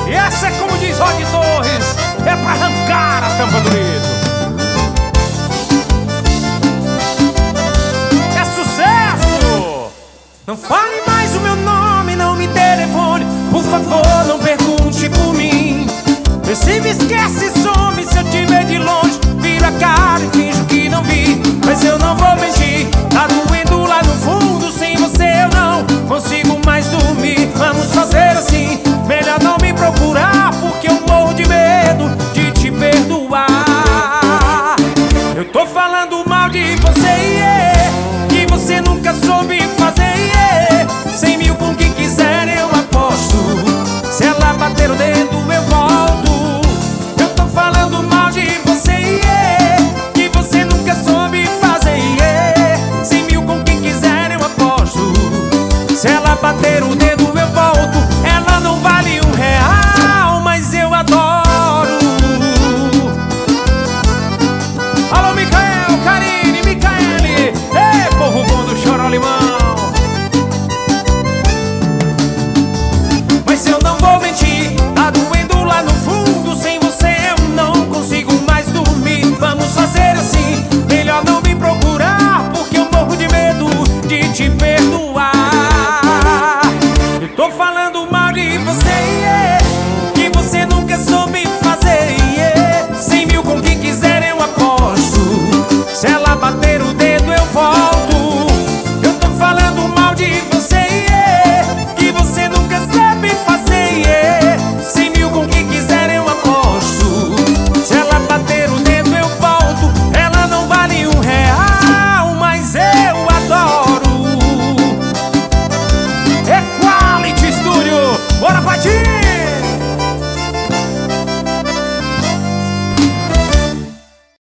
E essa é como diz Rod Torres, é pra arrancar a tampa do vidro. É sucesso! Não fale mais o meu nome, não me telefone, por favor, não pergunte por mim. Se me esquece, some, se eu te ver de longe, viro a cara e finjo que não vi. Mas eu não vou mentir, tá doendo lá no fundo, sem você eu não consigo mais dormir. Vamos fazer assim, melhor não me procurar, porque eu morro de medo de te perdoar. Eu tô falando mal de você, yeah, que você nunca soube fazer, yeah. 100 mil com quem quiser eu aposto, se ela bater o dedo eu volto. Eu tô falando mal de você, yeah, que você nunca soube fazer, yeah. 100 mil com quem quiser eu aposto, se ela bater o dedo eu volto. Ela não vale R$1, mas eu adoro. Alô, Micael, Karine, Micaele, ei, povo bom do Chorolimão. Mas eu não vou mentir, tá doendo lá no fundo, sem você eu não consigo mais dormir. Vamos fazer assim, melhor não me procurar, porque eu morro de medo de te perdoar. Eu tô falando mal de você, yeah,